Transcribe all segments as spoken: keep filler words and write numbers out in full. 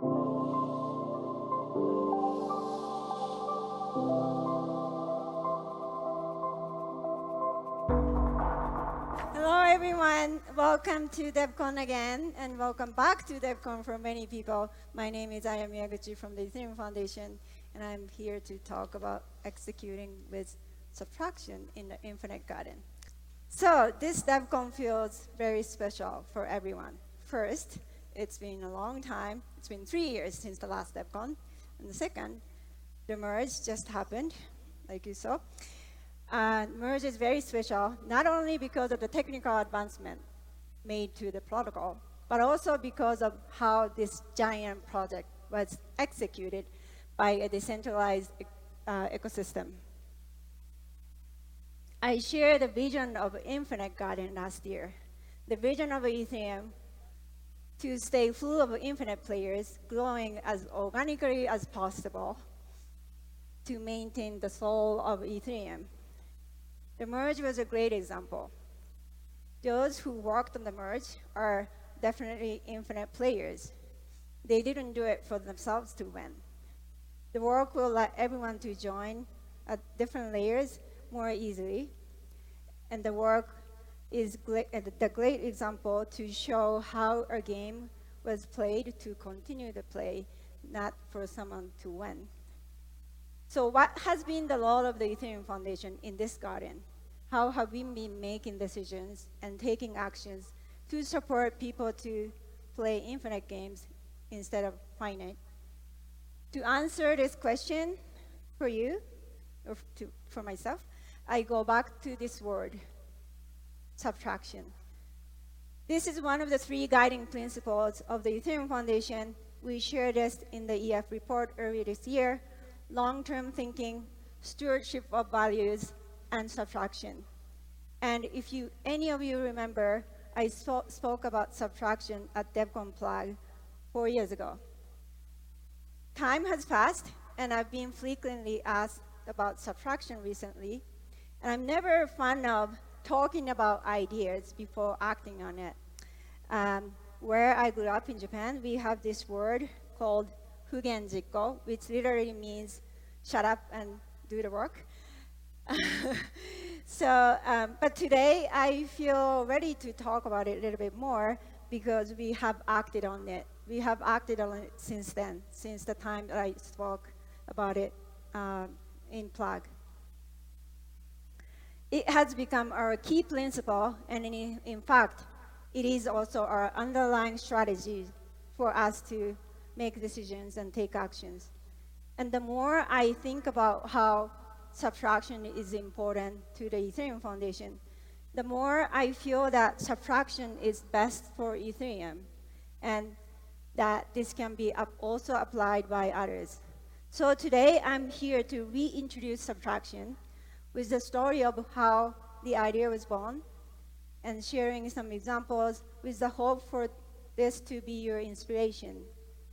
Hello, everyone. Welcome to DevCon again, and welcome back to DevCon for many people. My name is Aya Miyaguchi from the Ethereum Foundation, and I'm here to talk about executing with subtraction in the Infinite Garden. So this DevCon feels very special for everyone. First, it's been a long time. It's been three years since the last DevCon. And the second, the merge just happened, like you saw. Uh, merge is very special, not only because of the technical advancement made to the protocol, but also because of how this giant project was executed by a decentralized uh, ecosystem. I shared the vision of Infinite Garden last year. The vision of Ethereum to stay full of infinite players, growing as organically as possible to maintain the soul of Ethereum. The merge was a great example. Those who worked on the merge are definitely infinite players. They didn't do it for themselves to win. The work will let everyone to join at different layers more easily. And the work is the great example to show how a game was played to continue to play, not for someone to win. So what has been the role of the Ethereum Foundation in this garden? How have we been making decisions and taking actions to support people to play infinite games instead of finite? To answer this question for you, or to, for myself, I go back to this word, subtraction. This is one of the three guiding principles of the Ethereum Foundation. We shared this in the E F report earlier this year: long-term thinking, stewardship of values, and subtraction. And if you, any of you remember, I so, spoke about subtraction at DevCon Prague four years ago. Time has passed, and I've been frequently asked about subtraction recently, and I'm never fond of talking about ideas before acting on it. Um, where I grew up in Japan, we have this word called Fugenjikko, which literally means shut up and do the work. So, um, but today I feel ready to talk about it a little bit more because we have acted on it. We have acted on it since then, since the time that I spoke about it um, in Prague. It has become our key principle, and in, in fact, it is also our underlying strategy for us to make decisions and take actions. And the more I think about how subtraction is important to the Ethereum Foundation, the more I feel that subtraction is best for Ethereum, and that this can be up also applied by others. So today, I'm here to reintroduce subtraction with the story of how the idea was born, and sharing some examples with the hope for this to be your inspiration.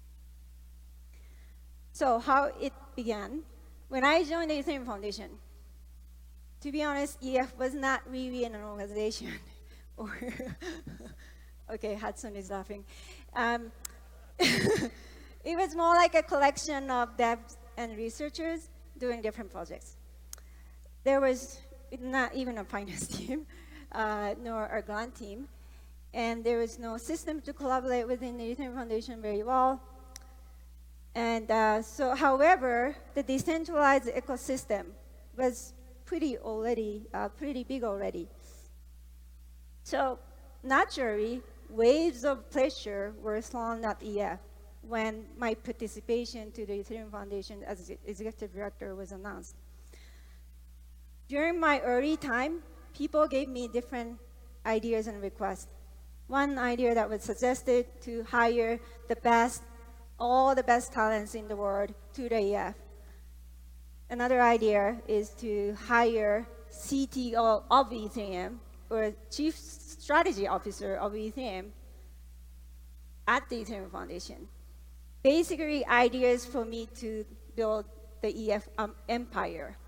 So how it began. When I joined the Ethereum Foundation, to be honest, E F was not really an organization. or okay, Hudson is laughing. Um, it was more like a collection of devs and researchers doing different projects. There was not even a finance team, uh, nor a grant team, and there was no system to collaborate within the Ethereum Foundation very well. And uh, so, however, the decentralized ecosystem was pretty already, uh, pretty big already. So naturally, waves of pressure were thrown at E F when my participation to the Ethereum Foundation as executive director was announced. During my early time, people gave me different ideas and requests. One idea that was suggested to hire the best all the best talents in the world to the E F. Another idea is to hire C T O of Ethereum, or Chief Strategy Officer of Ethereum, at the Ethereum Foundation. Basically, ideas for me to build the E F um, empire.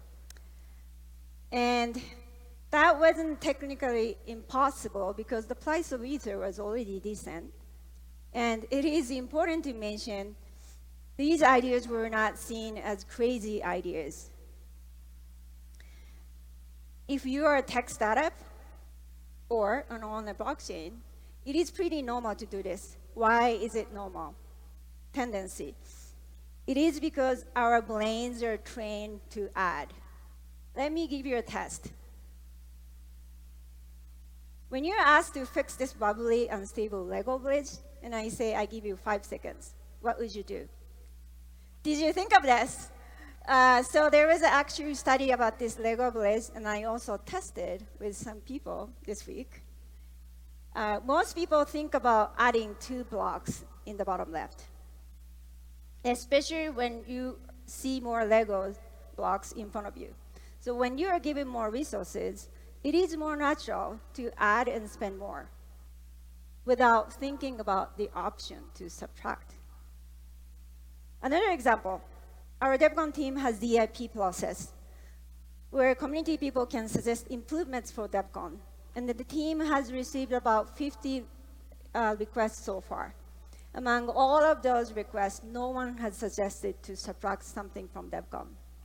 And that wasn't technically impossible because the price of Ether was already decent. And it is important to mention These ideas were not seen as crazy ideas. If you are a tech startup or an on a blockchain, it is pretty normal to do this. Why is it normal? Tendency. It is because our brains are trained to add. Let me give you a test. When you're asked to fix this wobbly, unstable Lego bridge, and I say, I give you five seconds, what would you do? Did you think of this? Uh, so there was an actual study about this Lego bridge, and I also tested with some people this week. Uh, most people think about adding two blocks in the bottom left, especially when you see more Lego blocks in front of you. So when you are given more resources, it is more natural to add and spend more without thinking about the option to subtract. Another example, our DevCon team has D I P process, where community people can suggest improvements for DevCon. And the team has received about fifty uh, requests so far. Among all of those requests, no one has suggested to subtract something from DevCon.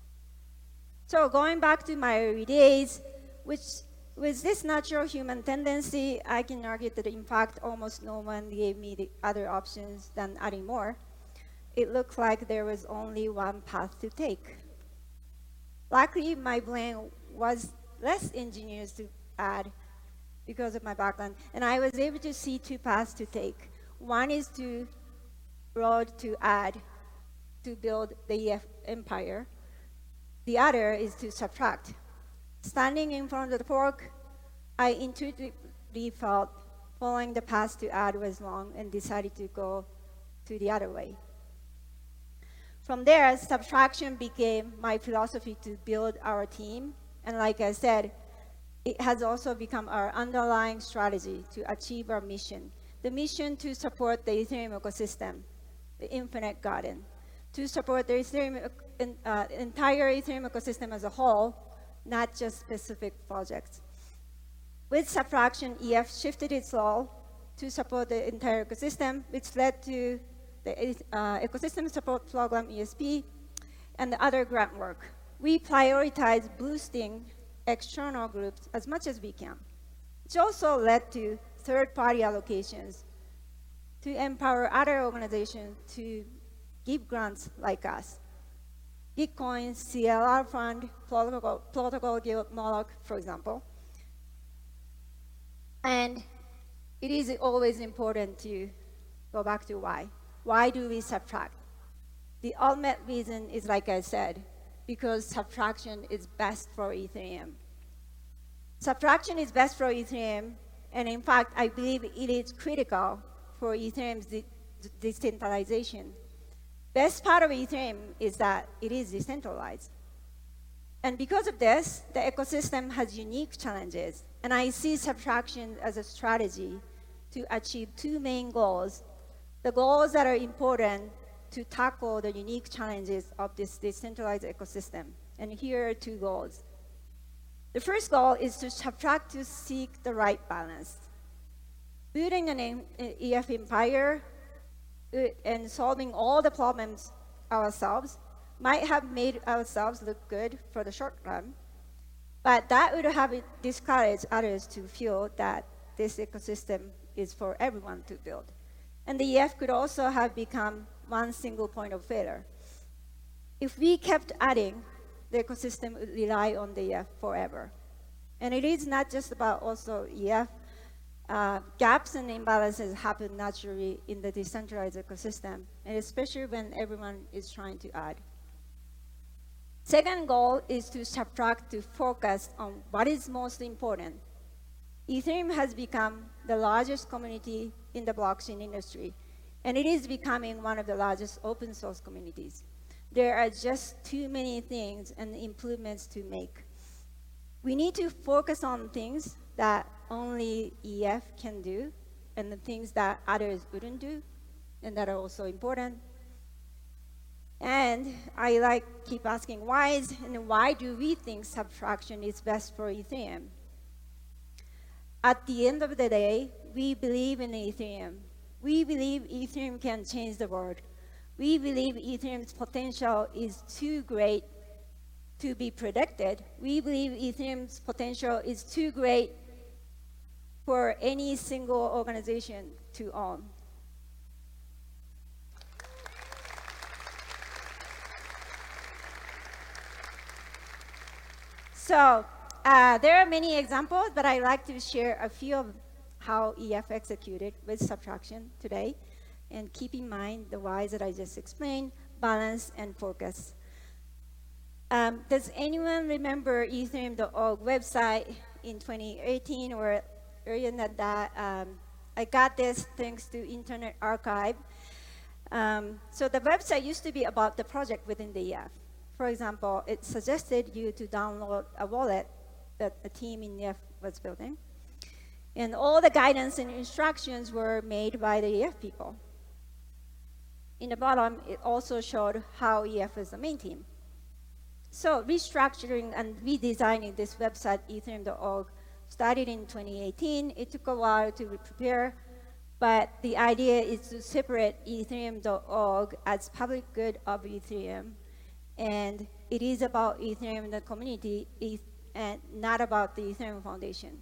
So going back to my early days, which with this natural human tendency, I can argue that in fact, almost no one gave me the other options than adding more. It looked like there was only one path to take. Luckily, my brain was less engineers to add because of my background, and I was able to see two paths to take. One is to road to add, to build the E F empire. The other is to subtract. Standing in front of the fork, I intuitively felt following the path to add was wrong and decided to go to the other way. From there, subtraction became my philosophy to build our team. And like I said, it has also become our underlying strategy to achieve our mission. The mission to support the Ethereum ecosystem, the infinite garden, to support the Ethereum, uh, entire Ethereum ecosystem as a whole, not just specific projects. With subtraction, E F shifted its role to support the entire ecosystem, which led to the uh, Ecosystem Support Program, E S P, and the other grant work. We prioritize boosting external groups as much as we can, which also led to third-party allocations to empower other organizations to give grants like us. Gitcoin, C L R Fund, Protocol, Protocol Guild, Moloch, for example. And it is always important to go back to why. Why do we subtract? The ultimate reason is, like I said, because subtraction is best for Ethereum. Subtraction is best for Ethereum, and in fact, I believe it is critical for Ethereum's de decentralization. Best part of Ethereum is that it is decentralized. And because of this, the ecosystem has unique challenges, and I see subtraction as a strategy to achieve two main goals. The goals that are important to tackle the unique challenges of this decentralized ecosystem. And here are two goals. The first goal is to subtract to seek the right balance. Building an E F empire and solving all the problems ourselves might have made ourselves look good for the short run, but that would have discouraged others to feel that this ecosystem is for everyone to build. And the E F could also have become one single point of failure. If we kept adding, the ecosystem would rely on the E F forever. And it is not just about also E F. Uh, gaps and imbalances happen naturally in the decentralized ecosystem, and especially when everyone is trying to add. Second goal is to subtract to focus on what is most important. Ethereum has become the largest community in the blockchain industry, and it is becoming one of the largest open source communities. There are just too many things and improvements to make. We need to focus on things that only E F can do, and the things that others wouldn't do, and that are also important. And I like keep asking why is, and why do we think subtraction is best for Ethereum? At the end of the day, we believe in Ethereum. We believe Ethereum can change the world. We believe Ethereum's potential is too great to be predicted. We believe Ethereum's potential is too great for any single organization to own. So uh, there are many examples, but I'd like to share a few of how E F executed with subtraction today. And keep in mind the whys that I just explained, balance and focus. Um, does anyone remember Ethereum dot org website in twenty eighteen or earlier than that? Um, I got this thanks to Internet Archive. Um, so the website used to be about the project within the E F. For example, it suggested you to download a wallet that the team in E F was building. And all the guidance and instructions were made by the E F people. In the bottom, it also showed how E F is the main team. So restructuring and redesigning this website, Ethereum dot org, started in twenty eighteen. It took a while to prepare, but the idea is to separate Ethereum dot org as public good of Ethereum. And it is about Ethereum, the community, and not about the Ethereum Foundation.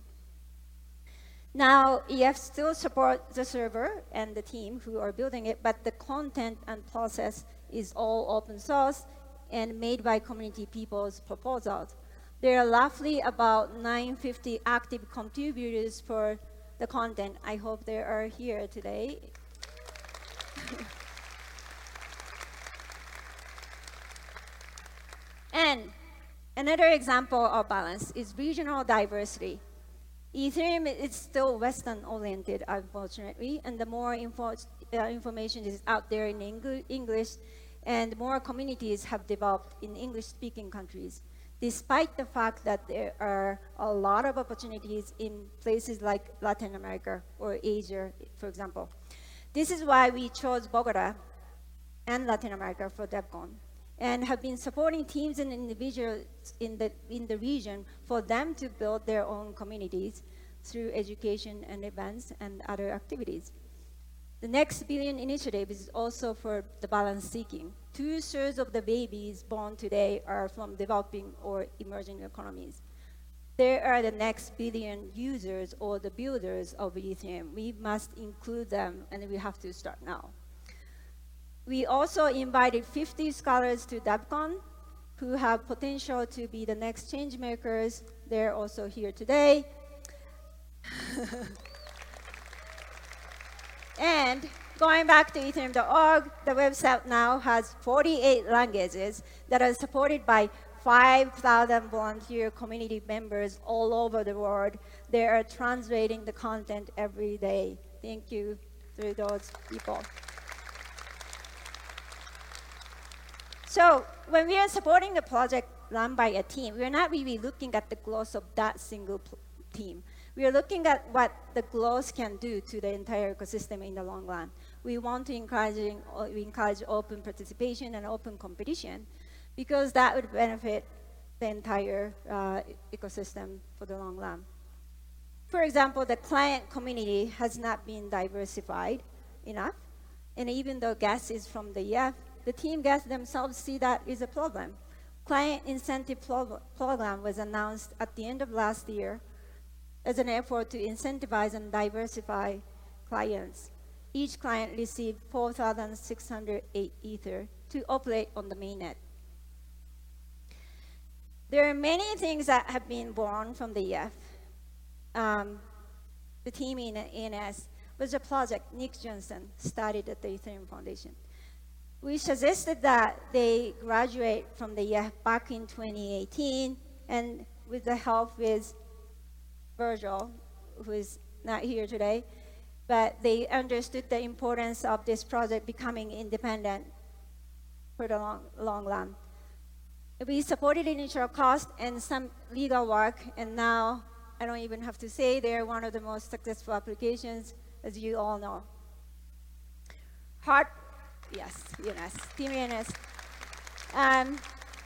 Now, E F still supports the server and the team who are building it, but the content and process is all open source and made by community people's proposals. There are roughly about nine hundred fifty active contributors for the content. I hope they are here today. And another example of balance is regional diversity. Ethereum is still Western-oriented, unfortunately, and the more info uh, information is out there in Eng English, and more communities have developed in English-speaking countries, despite the fact that there are a lot of opportunities in places like Latin America or Asia, for example. This is why we chose Bogota and Latin America for DevCon, and have been supporting teams and individuals in the, in the region for them to build their own communities through education and events and other activities. The Next Billion initiative is also for the balance seeking. Two-thirds of the babies born today are from developing or emerging economies. They are the next billion users or the builders of Ethereum. We must include them, and we have to start now. We also invited fifty scholars to DevCon who have potential to be the next change makers. They're also here today. And going back to Ethereum dot org, the website now has forty-eight languages that are supported by five thousand volunteer community members all over the world. They are translating the content every day. Thank you to those people. So when we are supporting a project run by a team, we're not really looking at the growth of that single team. We are looking at what the growth can do to the entire ecosystem in the long run. We want to encourage, we encourage open participation and open competition because that would benefit the entire uh, ecosystem for the long run. For example, the client community has not been diversified enough, and even though gas is from the E F, the team guests themselves see that is a problem. Client incentive pro program was announced at the end of last year as an effort to incentivize and diversify clients. Each client received four thousand six hundred eight Ether to operate on the mainnet. There are many things that have been born from the E F. Um, the team in E N S was a project Nick Johnson started at the Ethereum Foundation. We suggested that they graduate from the E F back in twenty eighteen, and with the help with Virgil, who is not here today, but they understood the importance of this project becoming independent for the long, long run. We supported initial cost and some legal work, and now I don't even have to say they're one of the most successful applications, as you all know. Hard Yes, E N S, Team E N S. Um,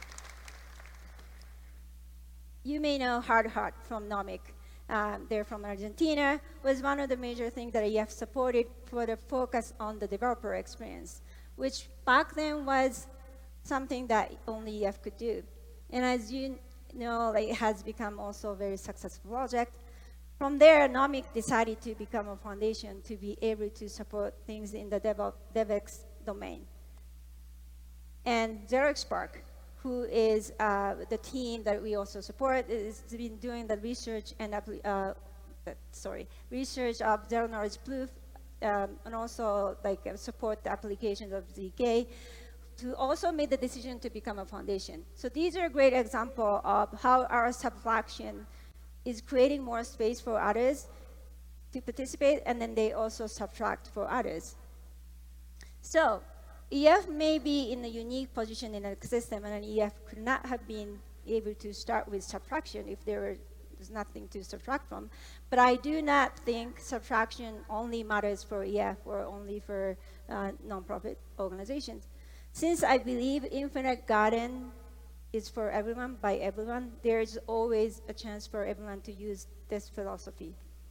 you may know Hard Heart from Nomic. Um, they're from Argentina. Was one of the major things that E F supported for the focus on the developer experience. which back then was something that only E F could do. And as you know, like, it has become also a very successful project. From there, Nomic decided to become a foundation to be able to support things in the DevOps, DevX domain. And XeroXPark, who is uh, the team that we also support, has been doing the research and uh, sorry, research of zero knowledge proof, um, and also like uh, support the applications of Z K, to also make the decision to become a foundation. So these are a great example of how our subtraction is creating more space for others to participate, and then they also subtract for others. So E F may be in a unique position in the system, and an E F could not have been able to start with subtraction if there were, there's nothing to subtract from. But I do not think subtraction only matters for E F or only for uh, nonprofit organizations. Since I believe Infinite Garden is for everyone, by everyone, there's always a chance for everyone to use this philosophy.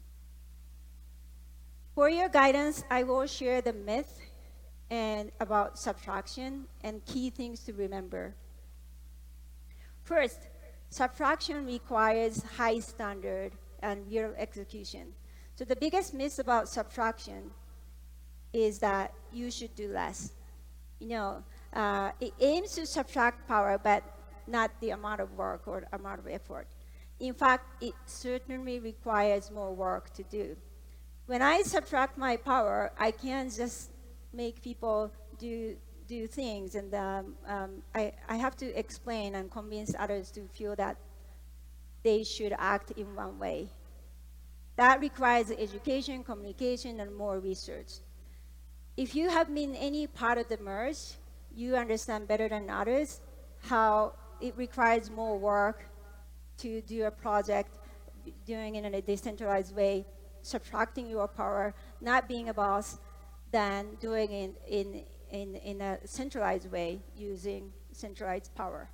For your guidance, I will share the myth and about subtraction and key things to remember. First, subtraction requires high standard and real execution. So the biggest myth about subtraction is that you should do less. You know, uh, it aims to subtract power, but not the amount of work or amount of effort. In fact, it certainly requires more work to do. When I subtract my power, I can't just make people do do things, and um, um, I, I have to explain and convince others to feel that they should act in one way. That requires education, communication, and more research. If you have been any part of the merge, you understand better than others how it requires more work to do a project, doing it in a decentralized way, subtracting your power, not being a boss, than doing it in, in, in a centralized way using centralized power.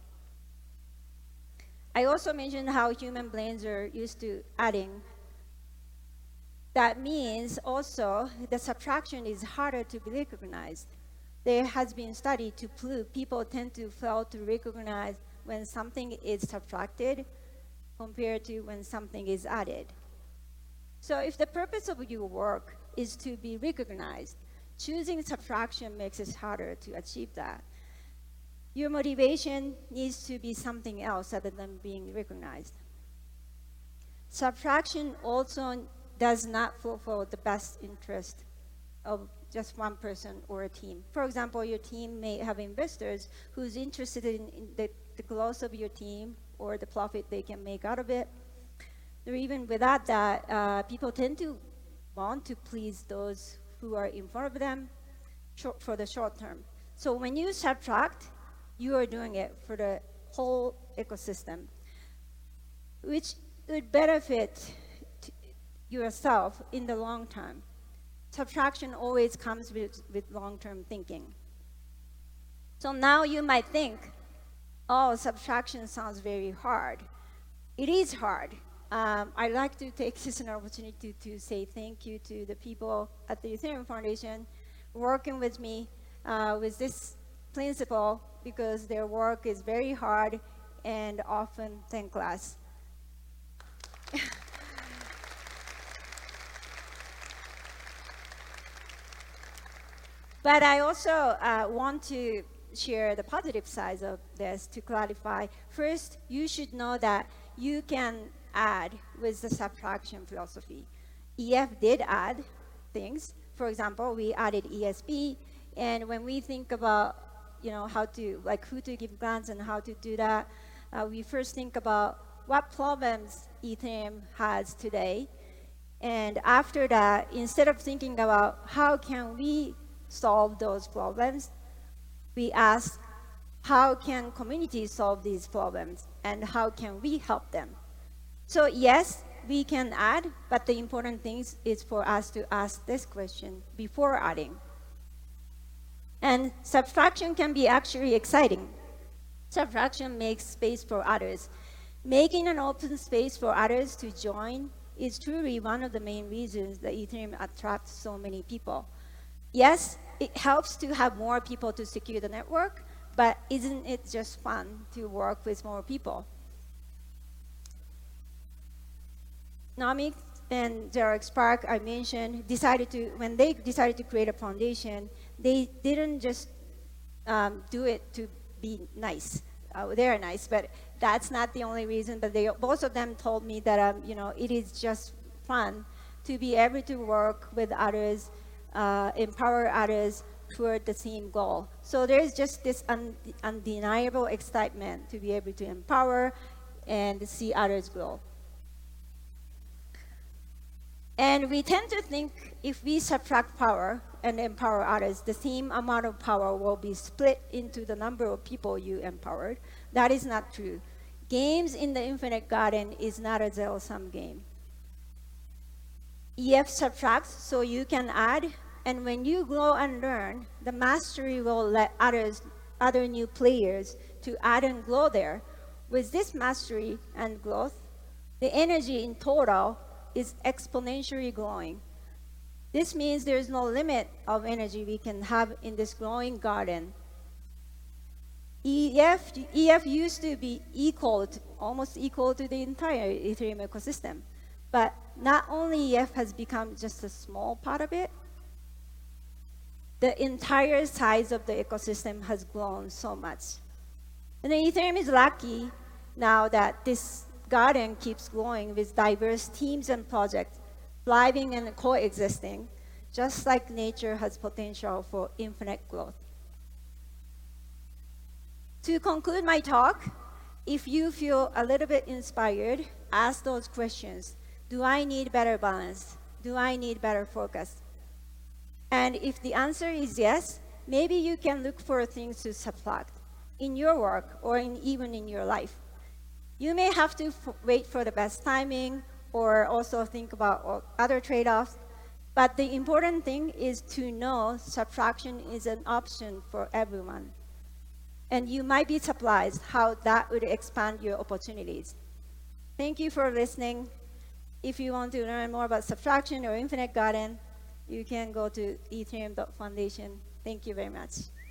I also mentioned how human brains are used to adding. That means also the subtraction is harder to be recognized. There has been study to prove people tend to fail to recognize when something is subtracted compared to when something is added. So if the purpose of your work is to be recognized, choosing subtraction makes it harder to achieve that. Your motivation needs to be something else other than being recognized. Subtraction also does not fulfill the best interest of just one person or a team. For example, your team may have investors who's interested in, in the, the growth of your team or the profit they can make out of it. Or even without that, uh, people tend to want to please those who are in front of them short, for the short term. So when you subtract, you are doing it for the whole ecosystem, which would benefit yourself in the long term. Subtraction always comes with, with long-term thinking. So now you might think, oh, subtraction sounds very hard. It is hard. Um, I'd like to take this as an opportunity to, to say thank you to the people at the Ethereum Foundation working with me uh, with this principle, because their work is very hard and often thankless. But I also uh, want to share the positive sides of this to clarify. First, you should know that you can add with the subtraction philosophy. E F did add things. For example, we added E S P, and when we think about, you know, how to, like, who to give grants and how to do that, uh, we first think about what problems Ethereum has today, and after that, instead of thinking about how can we solve those problems, we ask, how can communities solve these problems, and how can we help them? So yes, we can add, but the important thing is for us to ask this question before adding. And subtraction can be actually exciting. Subtraction makes space for others. Making an open space for others to join is truly one of the main reasons that Ethereum attracts so many people. Yes, it helps to have more people to secure the network, but isn't it just fun to work with more people? Nomic and Xerox Spark, I mentioned, decided to, when they decided to create a foundation, they didn't just um, do it to be nice. Uh, they're nice, but that's not the only reason. But they, both of them told me that um, you know, it is just fun to be able to work with others, uh, empower others toward the same goal. So there's just this un undeniable excitement to be able to empower and see others grow. And we tend to think if we subtract power and empower others, the same amount of power will be split into the number of people you empowered. That is not true. Games in the Infinite Garden is not a zero-sum game. E F subtracts so you can add, and when you grow and learn, the mastery will let others, other new players to add and grow there. With this mastery and growth, the energy in total is exponentially growing. This means there's no limit of energy we can have in this growing garden. E F, E F used to be equal, to, almost equal to the entire Ethereum ecosystem. But not only E F has become just a small part of it, the entire size of the ecosystem has grown so much. And then Ethereum is lucky now that this garden keeps growing with diverse teams and projects, thriving and coexisting, just like nature has potential for infinite growth. To conclude my talk, if you feel a little bit inspired, ask those questions. Do I need better balance? Do I need better focus? And if the answer is yes, maybe you can look for things to subtract in your work or in, even in your life. You may have to wait for the best timing or also think about other trade-offs, but the important thing is to know subtraction is an option for everyone. And you might be surprised how that would expand your opportunities. Thank you for listening. If you want to learn more about subtraction or Infinite Garden, you can go to ethereum dot foundation. Thank you very much.